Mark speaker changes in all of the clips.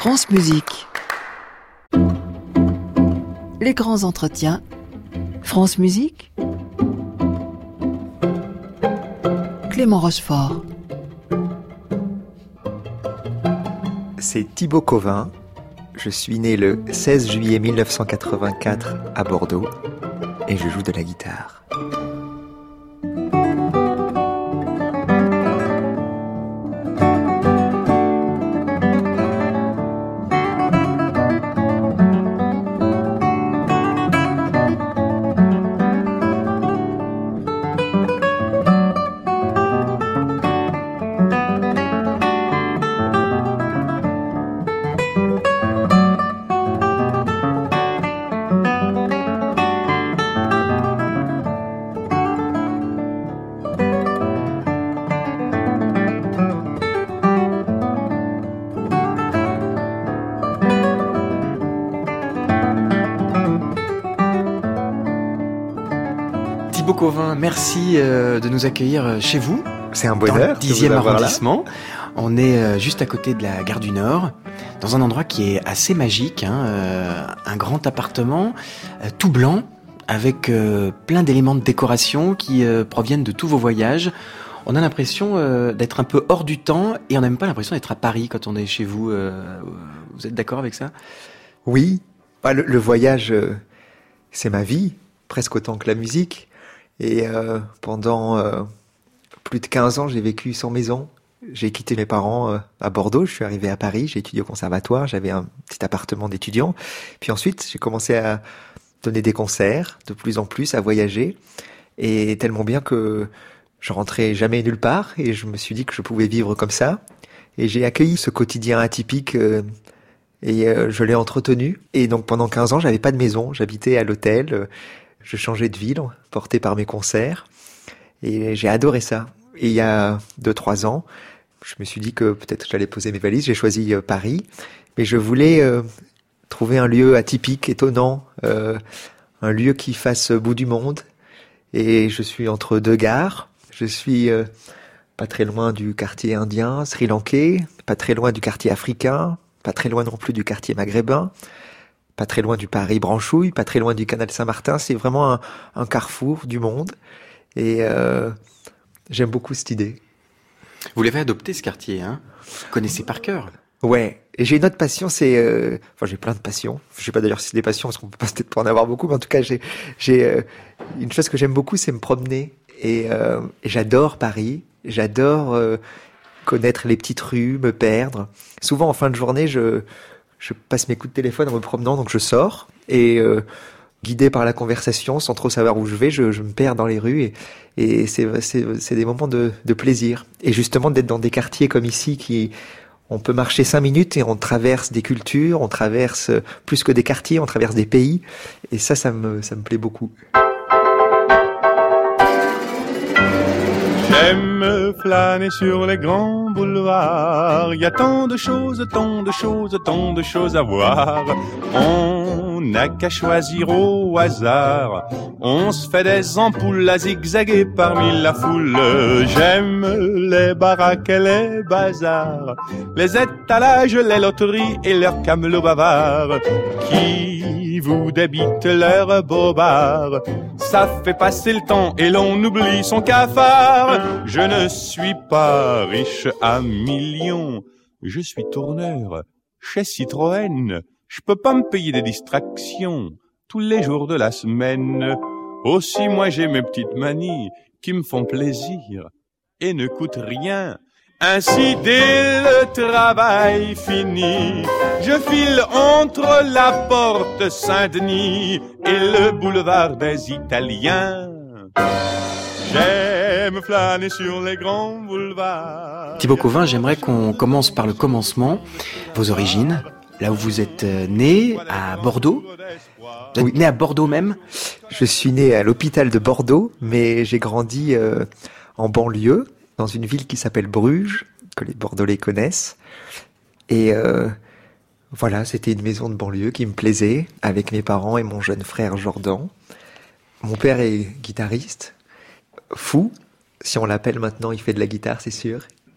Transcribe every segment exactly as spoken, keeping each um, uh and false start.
Speaker 1: France Musique. Les grands entretiens. France Musique. Clément Rochefort.
Speaker 2: C'est Thibaut Covin. Je suis né le seize juillet mille neuf cent quatre-vingt-quatre à Bordeaux et je joue de la guitare.
Speaker 3: Thibaut Covin, merci euh, de nous accueillir chez vous.
Speaker 2: C'est un bonheur.
Speaker 3: Dans le dixième arrondissement. On est euh, juste à côté de la gare du Nord, dans un endroit qui est assez magique, hein, euh, un grand appartement euh, tout blanc, avec euh, plein d'éléments de décoration qui euh, proviennent de tous vos voyages. On a l'impression euh, d'être un peu hors du temps et on n'a même pas l'impression d'être à Paris quand on est chez vous. Euh, vous êtes d'accord avec ça ?
Speaker 2: Oui, bah, le, le voyage, euh, c'est ma vie, presque autant que la musique. Et euh, pendant euh, plus de quinze ans, j'ai vécu sans maison. J'ai quitté mes parents euh, à Bordeaux, je suis arrivé à Paris, j'ai étudié au conservatoire, j'avais un petit appartement d'étudiant. Puis ensuite, j'ai commencé à donner des concerts, de plus en plus, à voyager. Et tellement bien que je rentrais jamais nulle part et je me suis dit que je pouvais vivre comme ça. Et j'ai accueilli ce quotidien atypique euh, et euh, je l'ai entretenu. Et donc pendant quinze ans, j'avais pas de maison, j'habitais à l'hôtel. Euh, Je changeais de ville, porté par mes concerts, et j'ai adoré ça. Et il y a deux, trois ans, je me suis dit que peut-être j'allais poser mes valises. J'ai choisi euh, Paris, mais je voulais euh, trouver un lieu atypique, étonnant, euh, un lieu qui fasse bout du monde. Et je suis entre deux gares. Je suis euh, pas très loin du quartier indien, sri-lankais, pas très loin du quartier africain, pas très loin non plus du quartier maghrébin. Pas très loin du Paris Branchouille, pas très loin du canal Saint-Martin. C'est vraiment un, un carrefour du monde. Et euh, j'aime beaucoup cette idée.
Speaker 3: Vous l'avez adopté, ce quartier, hein ? Vous connaissez par cœur.
Speaker 2: Ouais. Et j'ai une autre passion, c'est... Euh... Enfin, j'ai plein de passions. Je sais pas d'ailleurs si c'est des passions, parce qu'on peut pas peut-être pas en avoir beaucoup. Mais en tout cas, j'ai, j'ai euh... une chose que j'aime beaucoup, c'est me promener. Et, euh... et j'adore Paris. J'adore euh... connaître les petites rues, me perdre. Souvent, en fin de journée, je... Je passe mes coups de téléphone en me promenant, donc je sors et euh, guidé par la conversation, sans trop savoir où je vais, je, je me perds dans les rues et, et c'est, c'est, c'est des moments de, de plaisir. Et justement d'être dans des quartiers comme ici, qui on peut marcher cinq minutes et on traverse des cultures, on traverse plus que des quartiers, on traverse des pays. Et ça, ça me, ça me plaît beaucoup.
Speaker 4: J'aime flâner sur les grands boulevards. Il y a tant de choses, tant de choses, tant de choses à voir. On n'a qu'à choisir au hasard. On se fait des ampoules à zigzaguer parmi la foule. J'aime les baraques et les bazars, les étalages, les loteries et leurs camelots bavards qui vous débitent leurs bobards. Ça fait passer le temps et l'on oublie son cafard. Je ne suis pas riche à millions, je suis tourneur chez Citroën. Je peux pas me payer des distractions tous les jours de la semaine. Aussi moi j'ai mes petites manies qui me font plaisir et ne coûtent rien. Ainsi dès le travail fini, je file entre la porte Saint-Denis et le boulevard des Italiens. J'aime flâner sur les grands boulevards.
Speaker 3: Thibaut Covin, j'aimerais qu'on commence par le commencement, vos origines, là où vous êtes né, à Bordeaux. Vous êtes
Speaker 2: Oui.
Speaker 3: né à Bordeaux même ?
Speaker 2: Je suis né à l'hôpital de Bordeaux, mais j'ai grandi euh, en banlieue, dans une ville qui s'appelle Bruges, que les Bordelais connaissent. Et euh, voilà, c'était une maison de banlieue qui me plaisait, avec mes parents et mon jeune frère Jordan. Mon père est guitariste, fou. Si on l'appelle maintenant, il fait de la guitare, c'est sûr.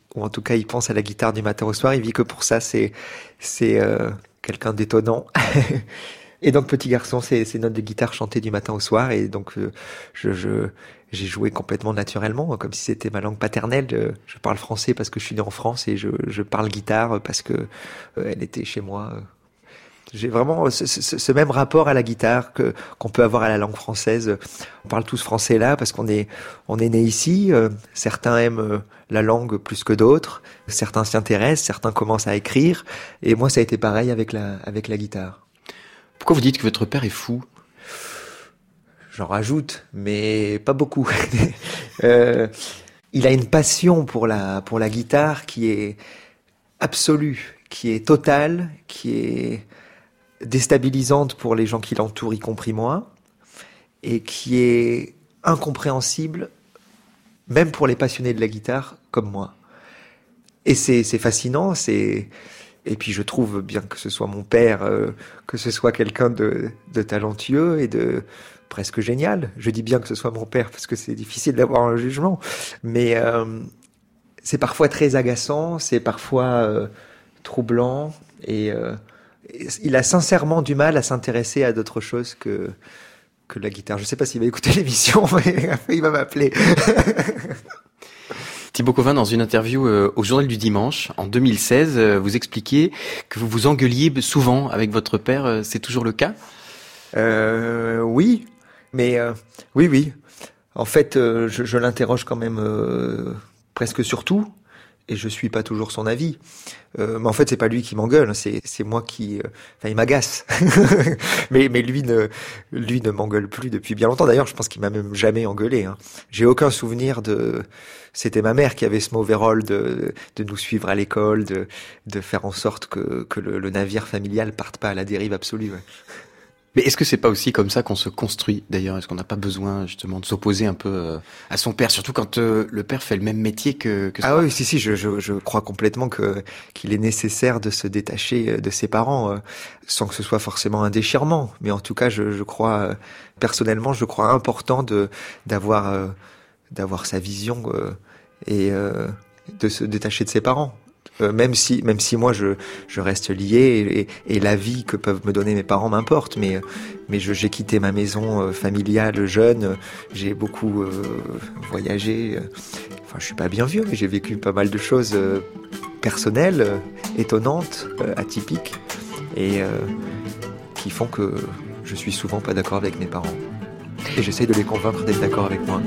Speaker 2: ou en tout cas il pense à la guitare du matin au soir, il vit que pour ça, c'est, c'est euh, quelqu'un d'étonnant. Et donc petit garçon, c'est ces notes de guitare chantées du matin au soir, et donc euh, je, je j'ai joué complètement naturellement, comme si c'était ma langue paternelle. Je, je parle français parce que je suis né en France, et je, je parle guitare parce que euh, elle était chez moi. J'ai vraiment ce, ce, ce même rapport à la guitare que qu'on peut avoir à la langue française. On parle tous français là parce qu'on est on est né ici. Euh, certains aiment euh, la langue plus que d'autres. Certains s'y intéressent, certains commencent à écrire. Et moi, ça a été pareil avec la avec la guitare.
Speaker 3: Pourquoi vous dites que votre père est fou ?
Speaker 2: J'en rajoute, mais pas beaucoup. euh, il a une passion pour la pour la guitare qui est absolue, qui est totale, qui est déstabilisante pour les gens qui l'entourent, y compris moi, et qui est incompréhensible, même pour les passionnés de la guitare comme moi. Et c'est, c'est fascinant, c'est... Et puis je trouve bien que ce soit mon père, euh, que ce soit quelqu'un de, de talentueux et de presque génial. Je dis bien que ce soit mon père parce que c'est difficile d'avoir un jugement, mais euh, c'est parfois très agaçant, c'est parfois euh, troublant, et euh, il a sincèrement du mal à s'intéresser à d'autres choses que que la guitare. Je sais pas s'il va écouter l'émission, mais il va m'appeler.
Speaker 3: Thibaut Cauvin, dans une interview euh, au Journal du Dimanche, en deux mille seize, euh, vous expliquiez que vous vous engueuliez souvent avec votre père. Euh, c'est toujours le cas ?
Speaker 2: euh, Oui, mais euh, oui, oui. En fait, euh, je, je l'interroge quand même euh, presque sur tout, et je suis pas toujours son avis. Euh, mais en fait, c'est pas lui qui m'engueule, c'est c'est moi qui, euh, enfin, il m'agace. mais mais lui ne lui ne m'engueule plus depuis bien longtemps. D'ailleurs, je pense qu'il m'a même jamais engueulé. Hein. J'ai aucun souvenir de. C'était ma mère qui avait ce mauvais rôle de de nous suivre à l'école, de de faire en sorte que que le, le navire familial parte pas à la dérive absolue. Ouais.
Speaker 3: Mais est-ce que c'est pas aussi comme ça qu'on se construit, d'ailleurs ? Est-ce qu'on n'a pas besoin, justement, de s'opposer un peu euh, à son père, surtout quand euh, le père fait le même métier que, que
Speaker 2: Ah oui, si, si, je, je, je crois complètement que, qu'il est nécessaire de se détacher de ses parents, euh, sans que ce soit forcément un déchirement. Mais en tout cas, je, je crois, euh, personnellement, je crois important de, d'avoir, euh, d'avoir sa vision, euh, et euh, de se détacher de ses parents. Euh, même si, même si moi je, je reste lié, et, et la vie que peuvent me donner mes parents m'importe, mais, mais je, j'ai quitté ma maison euh, familiale jeune, j'ai beaucoup euh, voyagé, enfin je suis pas bien vieux, mais j'ai vécu pas mal de choses euh, personnelles, euh, étonnantes, euh, atypiques, et euh, qui font que je suis souvent pas d'accord avec mes parents. Et j'essaie de les convaincre d'être d'accord avec moi.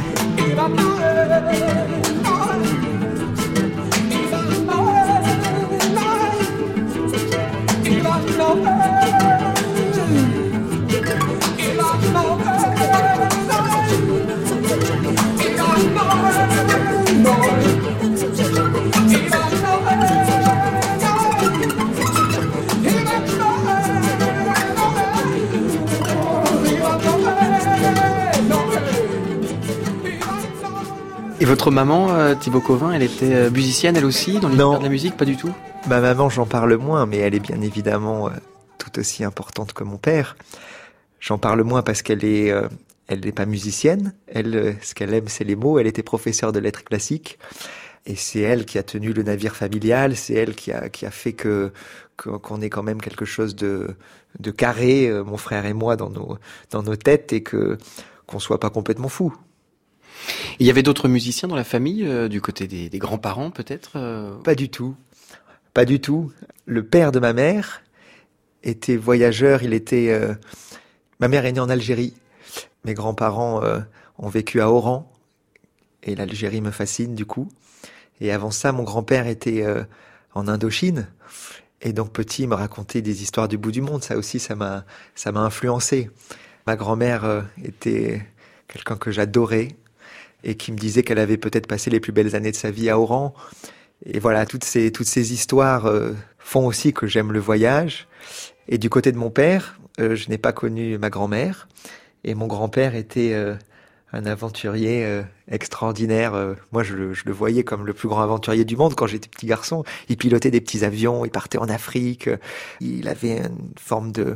Speaker 3: Et votre maman, euh, Thibaut Cauvin, elle était euh, musicienne elle aussi, dans l'univers
Speaker 2: Non.
Speaker 3: de la musique, pas du tout ?
Speaker 2: Ma maman, j'en parle moins, mais elle est bien évidemment euh, tout aussi importante que mon père. J'en parle moins parce qu'elle est, euh, elle n'est pas musicienne. Elle, euh, ce qu'elle aime, c'est les mots. Elle était professeure de lettres classiques, et c'est elle qui a tenu le navire familial. C'est elle qui a, qui a fait que, que qu'on ait quand même quelque chose de, de carré, euh, mon frère et moi, dans nos, dans nos têtes, et que qu'on soit pas complètement fou.
Speaker 3: Il y avait d'autres musiciens dans la famille, euh, du côté des, des grands-parents peut-être euh...
Speaker 2: Pas du tout. Pas du tout. Le père de ma mère était voyageur, il était... Euh... Ma mère est née en Algérie. Mes grands-parents euh, ont vécu à Oran. Et l'Algérie me fascine du coup. Et avant ça, mon grand-père était euh, en Indochine. Et donc petit, il me racontait des histoires du bout du monde. Ça aussi, ça m'a, ça m'a influencé. Ma grand-mère euh, était quelqu'un que j'adorais, et qui me disait qu'elle avait peut-être passé les plus belles années de sa vie à Oran. Et voilà, toutes ces, toutes ces histoires euh, font aussi que j'aime le voyage. Et du côté de mon père, euh, je n'ai pas connu ma grand-mère. Et mon grand-père était euh, un aventurier euh, extraordinaire. Euh, moi, je le, je le voyais comme le plus grand aventurier du monde quand j'étais petit garçon. Il pilotait des petits avions, il partait en Afrique. Il avait une forme de,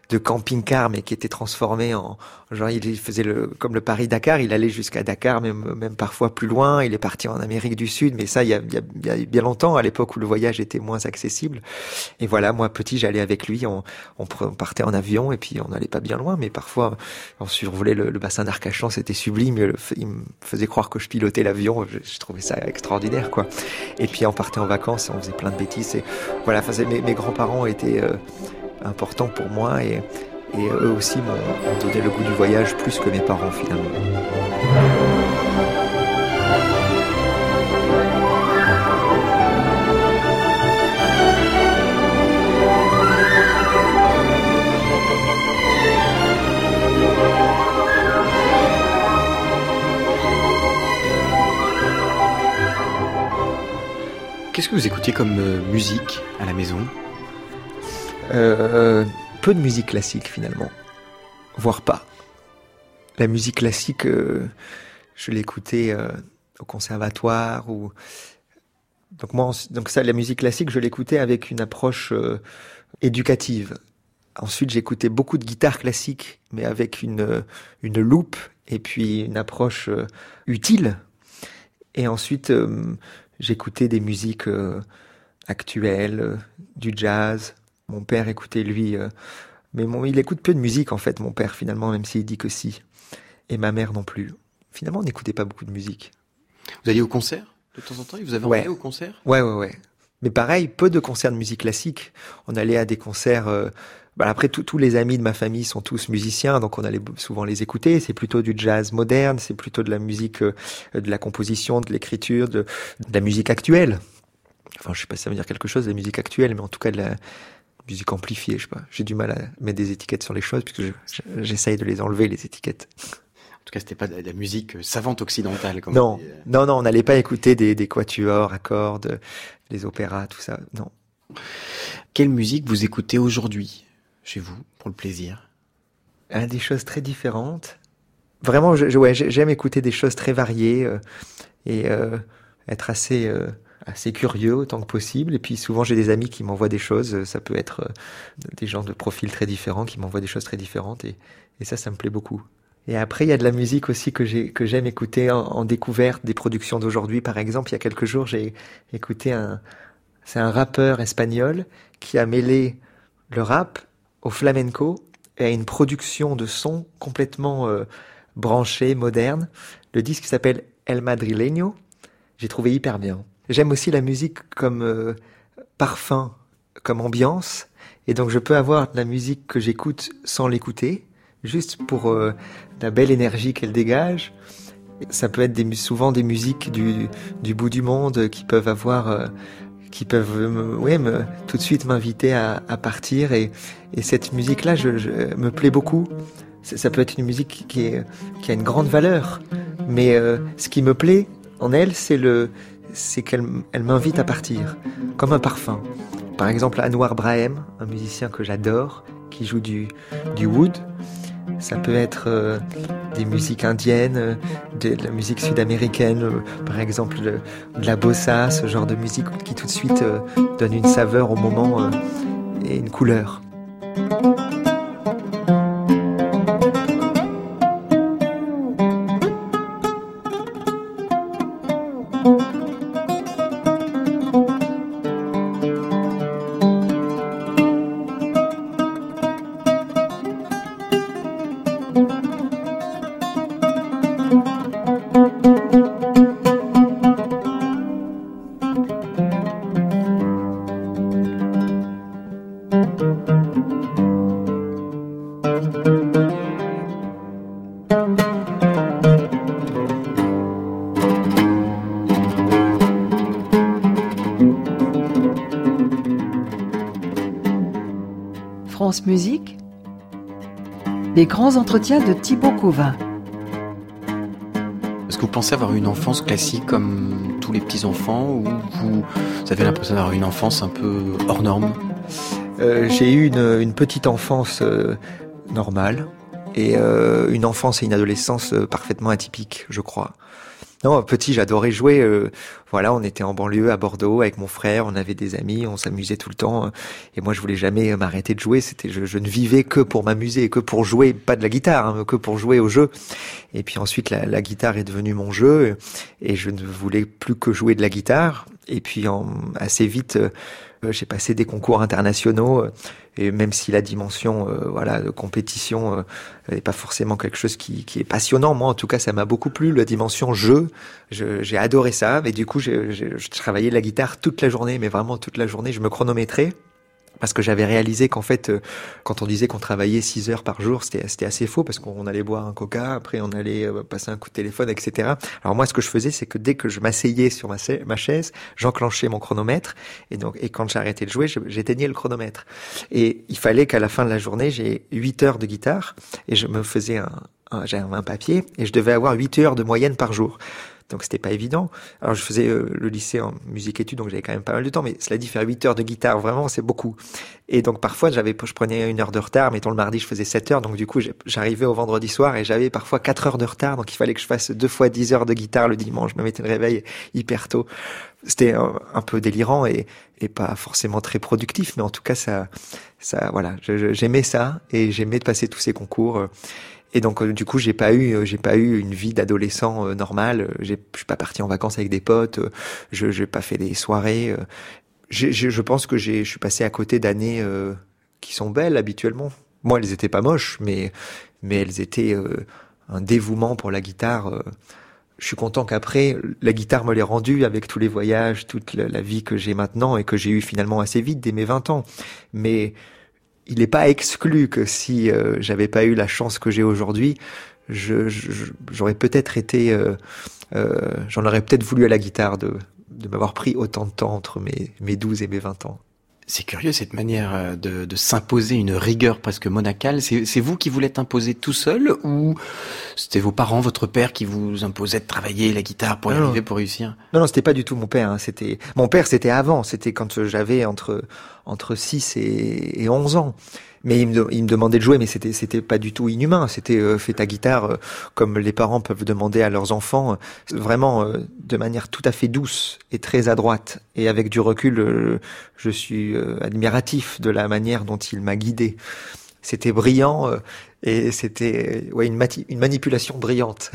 Speaker 2: de camping-car, mais qui était transformé en, genre, il faisait le, comme le Paris-Dakar, il allait jusqu'à Dakar, même, même parfois plus loin. Il est parti en Amérique du Sud, mais ça, il y a, il y a, il y a bien longtemps, à l'époque où le voyage était moins accessible. Et voilà, moi, petit, j'allais avec lui, on, on partait en avion, et puis on n'allait pas bien loin, mais parfois, on survolait le, le bassin d'Arcachon, c'était sublime. Le, il me faisait croire que je pilotais l'avion, je, je trouvais ça extraordinaire, quoi. Et puis, on partait en vacances, on faisait plein de bêtises, et voilà, enfin, mes, mes grands-parents étaient euh, importants pour moi, et, et eux aussi m'ont, m'ont donné le goût du voyage plus que mes parents, finalement.
Speaker 3: Qu'est-ce que vous écoutiez comme euh, musique à la maison ?
Speaker 2: euh, Peu de musique classique finalement, voire pas. La musique classique, euh, je l'écoutais euh, au conservatoire ou donc moi, donc ça, la musique classique, je l'écoutais avec une approche euh, éducative. Ensuite, j'écoutais beaucoup de guitare classique, mais avec une une loupe et puis une approche euh, utile. Et ensuite euh, j'écoutais des musiques euh, actuelles, euh, du jazz. Mon père écoutait, lui... Euh, mais mon, il écoute peu de musique, en fait, mon père, finalement, même s'il dit que si. Et ma mère non plus. Finalement, on n'écoutait pas beaucoup de musique.
Speaker 3: Vous alliez au concert, de temps en temps ? Vous avez
Speaker 2: ouais.
Speaker 3: emmené au concert ?
Speaker 2: Ouais, ouais, ouais. Mais pareil, peu de concerts de musique classique. On allait à des concerts... Euh, bah après, tous les amis de ma famille sont tous musiciens, donc on allait souvent les écouter. C'est plutôt du jazz moderne, c'est plutôt de la musique, euh, de la composition, de l'écriture, de, de la musique actuelle. Enfin, je sais pas si ça veut dire quelque chose, de la musique actuelle, mais en tout cas de la musique amplifiée, je sais pas. J'ai du mal à mettre des étiquettes sur les choses, puisque je, je, j'essaye de les enlever, les étiquettes.
Speaker 3: En tout cas, c'était pas de la musique savante occidentale, comme
Speaker 2: non,
Speaker 3: on dit.
Speaker 2: non, non, on n'allait pas écouter des, des quatuors à cordes, des opéras, tout ça, non.
Speaker 3: Quelle musique vous écoutez aujourd'hui, chez vous, pour le plaisir ?
Speaker 2: Ah, des choses très différentes. Vraiment, je, je, ouais, j'aime écouter des choses très variées euh, et euh, être assez, euh, assez curieux autant que possible. Et puis souvent, j'ai des amis qui m'envoient des choses. Ça peut être euh, des gens de profils très différents qui m'envoient des choses très différentes. Et, et ça, ça me plaît beaucoup. Et après, il y a de la musique aussi que, j'ai, que j'aime écouter en, en découverte, des productions d'aujourd'hui. Par exemple, il y a quelques jours, j'ai écouté un... C'est un rappeur espagnol qui a mêlé le rap au flamenco et à une production de son complètement euh, branchée, moderne. Le disque s'appelle El Madrileño. J'ai trouvé hyper bien. J'aime aussi la musique comme euh, parfum, comme ambiance. Et donc je peux avoir de la musique que j'écoute sans l'écouter, juste pour euh, la belle énergie qu'elle dégage. Ça peut être des, souvent des musiques du, du bout du monde qui peuvent avoir... Euh, qui peuvent me, ouais, me, tout de suite m'inviter à, à partir. Et, et cette musique-là je, je, me plaît beaucoup. Ça, ça peut être une musique qui, est, qui a une grande valeur. Mais euh, ce qui me plaît en elle, c'est, le, c'est qu'elle elle m'invite à partir, comme un parfum. Par exemple, Anwar Brahem, un musicien que j'adore, qui joue du, du wood. Ça peut être euh, des musiques indiennes, euh, de, de la musique sud-américaine, euh, par exemple de, de la bossa, ce genre de musique qui tout de suite euh, donne une saveur au moment euh, et une couleur.
Speaker 1: France Musique, les grands entretiens de Thibaut Cauvin.
Speaker 3: Est-ce que vous pensez avoir une enfance classique comme tous les petits-enfants ou vous avez l'impression d'avoir une enfance un peu hors norme ?
Speaker 2: euh, J'ai eu une, une petite enfance euh, normale et euh, une enfance et une adolescence euh, parfaitement atypiques, je crois. Non, petit, j'adorais jouer. Euh, voilà, on était en banlieue à Bordeaux avec mon frère, on avait des amis, on s'amusait tout le temps. Euh, et moi, je voulais jamais m'arrêter de jouer. C'était, je, je ne vivais que pour m'amuser, que pour jouer, pas de la guitare, hein, que pour jouer au jeu. Et puis ensuite, la, la guitare est devenue mon jeu, et je ne voulais plus que jouer de la guitare. Et puis, en, assez vite, euh, j'ai passé des concours internationaux. Euh, Et même si la dimension, euh, voilà, de compétition euh, n'est pas forcément quelque chose qui, qui est passionnant, moi en tout cas ça m'a beaucoup plu, la dimension jeu, je, j'ai adoré ça. Et du coup j'ai, j'ai, je travaillais la guitare toute la journée, mais vraiment toute la journée, je me chronométrais. Parce que j'avais réalisé qu'en fait, euh, quand on disait qu'on travaillait six heures par jour, c'était, c'était assez faux, parce qu'on allait boire un coca, après on allait euh, passer un coup de téléphone, et cetera. Alors moi, ce que je faisais, c'est que dès que je m'asseyais sur ma, ma chaise, j'enclenchais mon chronomètre, et donc et quand j'arrêtais de jouer, je, j'éteignais le chronomètre. Et il fallait qu'à la fin de la journée, j'ai huit heures de guitare, et je me faisais un, un, j'avais un papier, et je devais avoir huit heures de moyenne par jour. Donc c'était pas évident. Alors je faisais euh, le lycée en musique études, donc j'avais quand même pas mal de temps, mais cela dit, faire huit heures de guitare, vraiment, c'est beaucoup. Et donc parfois, j'avais, je prenais une heure de retard, mettons le mardi, je faisais sept heures, donc du coup, j'arrivais au vendredi soir et j'avais parfois quatre heures de retard, donc il fallait que je fasse deux fois dix heures de guitare le dimanche. Je me mettais le réveil hyper tôt. C'était un, un peu délirant et, et pas forcément très productif, mais en tout cas, ça, ça, voilà, je, je, j'aimais ça et j'aimais de passer tous ces concours. Et donc euh, du coup j'ai pas eu j'ai pas eu une vie d'adolescent euh, normale. J'ai, je suis pas parti en vacances avec des potes. Euh, je j'ai pas fait des soirées. Euh, j'ai, j'ai, je pense que j'ai je suis passé à côté d'années euh, qui sont belles habituellement. Moi elles étaient pas moches, mais mais elles étaient euh, un dévouement pour la guitare. Euh, je suis content qu'après la guitare me l'ait rendue avec tous les voyages, toute la, la vie que j'ai maintenant et que j'ai eu finalement assez vite dès mes vingt ans. Mais il n'est pas exclu que si euh, j'avais pas eu la chance que j'ai aujourd'hui, je, je, j'aurais peut-être été, euh, euh, j'en aurais peut-être voulu à la guitare de, de m'avoir pris autant de temps entre mes, mes douze et mes vingt ans.
Speaker 3: C'est curieux cette manière de, de s'imposer une rigueur presque monacale. C'est, c'est vous qui vous l'êtes imposé tout seul ou c'était vos parents, votre père qui vous imposait de travailler la guitare pour y non, arriver, pour réussir?
Speaker 2: Non, non, c'était pas du tout mon père. Hein. C'était mon père, c'était avant. C'était quand j'avais entre entre six et, et onze ans. Mais il me, il me demandait de jouer, mais c'était c'était pas du tout inhumain. C'était euh, fais ta guitare euh, comme les parents peuvent demander à leurs enfants, euh, vraiment euh, de manière tout à fait douce et très adroite. Et avec du recul, euh, je suis euh, admiratif de la manière dont il m'a guidé. C'était brillant euh, et c'était euh, ouais une, mati- une manipulation brillante.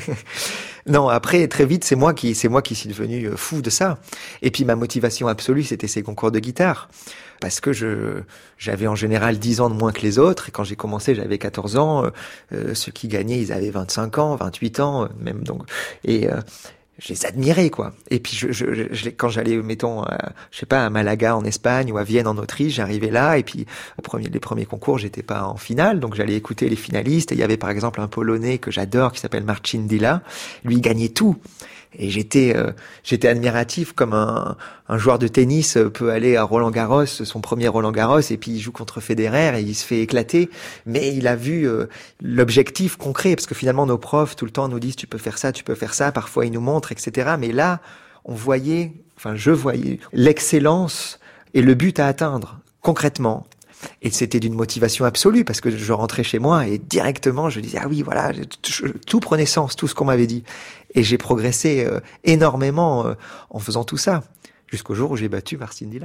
Speaker 2: Non, après très vite, c'est moi qui c'est moi qui suis devenu fou de ça. Et puis ma motivation absolue, c'était ces concours de guitare. Parce que je j'avais en général dix ans de moins que les autres, et quand j'ai commencé, j'avais quatorze ans, euh, ceux qui gagnaient, ils avaient vingt-cinq ans, vingt-huit ans, même, donc, et euh, je les admirais, quoi. Et puis je, je, je quand j'allais, mettons, à, je sais pas, à Malaga en Espagne ou à Vienne en Autriche, j'arrivais là, et puis au premier, les premiers concours, j'étais pas en finale, donc j'allais écouter les finalistes, et il y avait par exemple un Polonais que j'adore, qui s'appelle Marcin Dilla, lui il gagnait tout. Et j'étais, euh, j'étais admiratif comme un, un joueur de tennis peut aller à Roland-Garros, son premier Roland-Garros, et puis il joue contre Federer et il se fait éclater. Mais il a vu euh, l'objectif concret, parce que finalement nos profs tout le temps nous disent tu peux faire ça, tu peux faire ça. Parfois ils nous montrent, et cetera. Mais là, on voyait, enfin je voyais l'excellence et le but à atteindre concrètement. Et c'était d'une motivation absolue, parce que je rentrais chez moi et directement je disais ah oui voilà, tout prenait sens, tout ce qu'on m'avait dit. Et j'ai progressé euh, énormément euh, en faisant tout ça, jusqu'au jour où j'ai battu Marcin Dilla.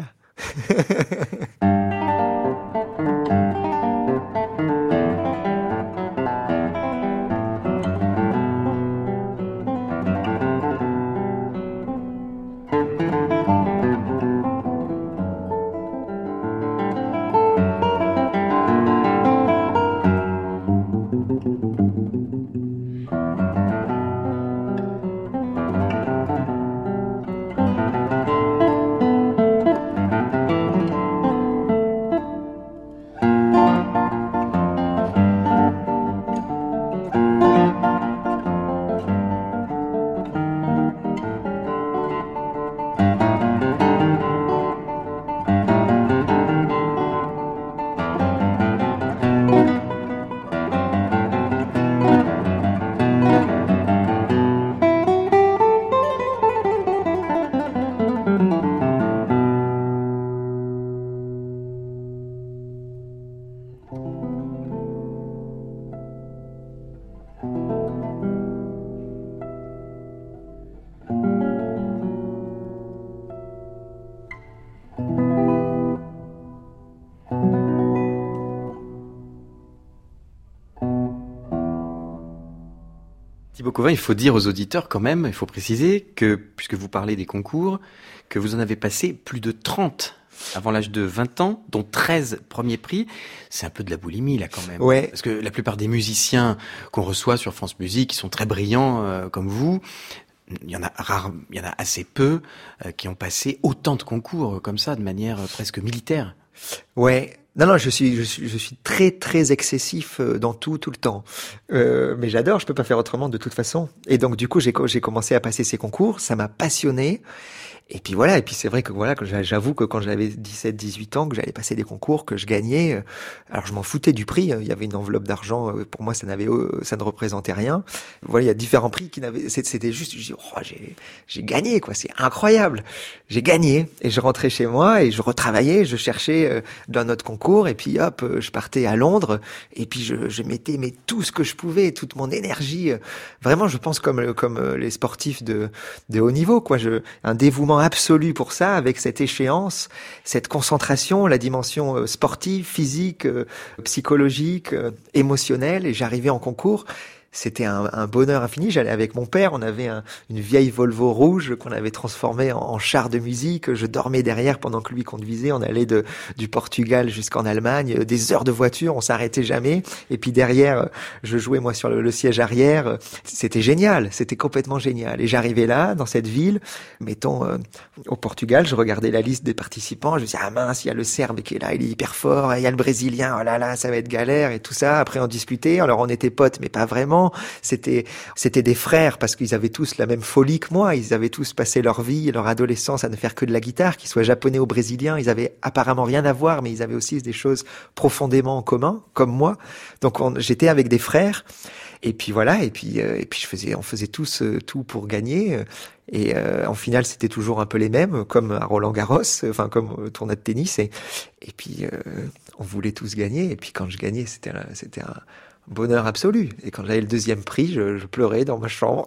Speaker 3: Thibaut Cauvin, il faut dire aux auditeurs quand même, il faut préciser que, puisque vous parlez des concours, que vous en avez passé plus de trente avant l'âge de vingt ans, dont treize premiers prix. C'est un peu de la boulimie, là, quand même.
Speaker 2: Ouais.
Speaker 3: Parce que la plupart des musiciens qu'on reçoit sur France Musique, qui sont très brillants, euh, comme vous, il y en a rare, il y en a assez peu euh, qui ont passé autant de concours euh, comme ça, de manière euh, presque militaire.
Speaker 2: Ouais. Non, non, je suis, je suis, je suis très, très excessif dans tout, tout le temps. Euh, mais j'adore, je peux pas faire autrement de toute façon. Et donc, du coup, j'ai, j'ai commencé à passer ces concours, ça m'a passionné. Et puis voilà, et puis c'est vrai que voilà, que j'avoue que quand j'avais dix-sept, dix-huit ans, que j'allais passer des concours, que je gagnais, alors je m'en foutais du prix, il y avait une enveloppe d'argent, pour moi ça n'avait, ça ne représentait rien. Voilà, il y a différents prix qui n'avaient, c'était juste, je dis, oh, j'ai, j'ai gagné, quoi, c'est incroyable. J'ai gagné, et je rentrais chez moi, et je retravaillais, je cherchais d'un autre concours, et puis hop, je partais à Londres, et puis je, je mettais, mais tout ce que je pouvais, toute mon énergie, vraiment, je pense comme, comme les sportifs de, de haut niveau, quoi, je, un dévouement absolu pour ça, avec cette échéance, cette concentration, la dimension sportive, physique, psychologique, émotionnelle, et j'arrivais en concours. C'était un, un bonheur infini. J'allais avec mon père, on avait un, une vieille Volvo rouge qu'on avait transformée en, en char de musique. Je dormais derrière pendant que lui conduisait. On allait de, du Portugal jusqu'en Allemagne, des heures de voiture, on s'arrêtait jamais. Et puis derrière, je jouais moi sur le, le siège arrière. C'était génial, c'était complètement génial. Et j'arrivais là, dans cette ville, mettons euh, au Portugal, je regardais la liste des participants. Je me disais, ah mince, il y a le Serbe qui est là, il est hyper fort. Il y a le Brésilien, oh là là, ça va être galère et tout ça. Après on discutait, alors on était potes, mais pas vraiment. C'était, c'était des frères parce qu'ils avaient tous la même folie que moi. Ils avaient tous passé leur vie, leur adolescence à ne faire que de la guitare, qu'ils soient japonais ou brésiliens. Ils avaient apparemment rien à voir, mais ils avaient aussi des choses profondément en commun, comme moi. Donc on, j'étais avec des frères. Et puis voilà. Et puis, euh, et puis je faisais, on faisait tous euh, tout pour gagner. Et euh, en finale, c'était toujours un peu les mêmes, comme à Roland-Garros, enfin comme au tournoi de tennis. Et, et puis euh, on voulait tous gagner. Et puis quand je gagnais, c'était, c'était un bonheur absolu. Et quand j'avais le deuxième prix, je, je pleurais dans ma chambre.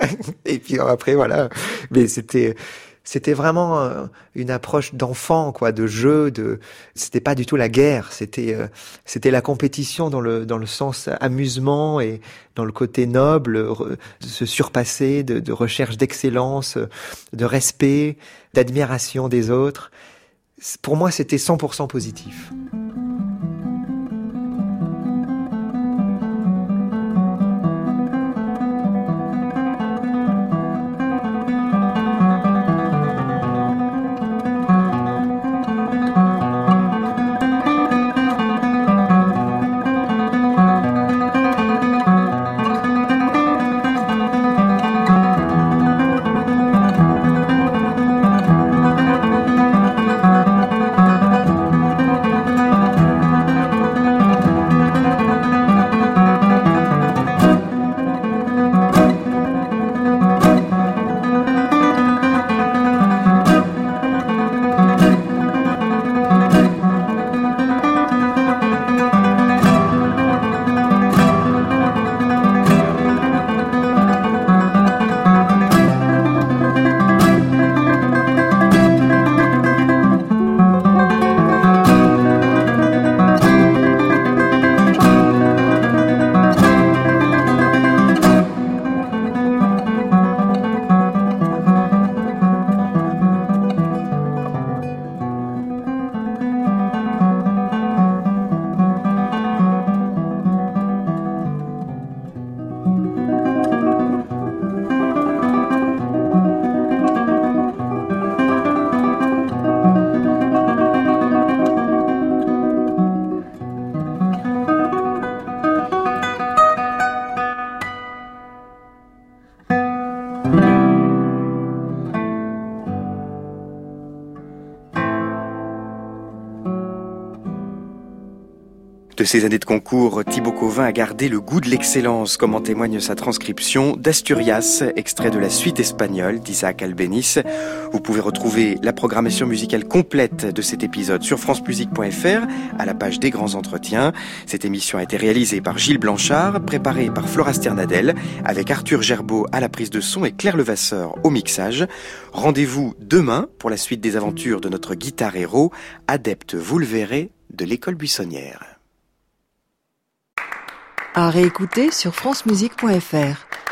Speaker 2: Et puis après, voilà. Mais c'était, c'était vraiment une approche d'enfant, quoi, de jeu. De, c'était pas du tout la guerre. C'était, euh, c'était la compétition dans le dans le sens amusement et dans le côté noble, re, de se surpasser, de, de recherche d'excellence, de respect, d'admiration des autres. Pour moi, c'était cent pour cent positif.
Speaker 3: De ces années de concours, Thibaut Cauvin a gardé le goût de l'excellence, comme en témoigne sa transcription d'Asturias, extrait de la suite espagnole d'Isaac Albéniz. Vous pouvez retrouver la programmation musicale complète de cet épisode sur francemusique point f r, à la page des grands entretiens. Cette émission a été réalisée par Gilles Blanchard, préparée par Flora Sternadel, avec Arthur Gerbeau à la prise de son et Claire Levasseur au mixage. Rendez-vous demain pour la suite des aventures de notre guitare héros, adepte, vous le verrez, de l'école buissonnière.
Speaker 1: À réécouter sur francemusique point f r.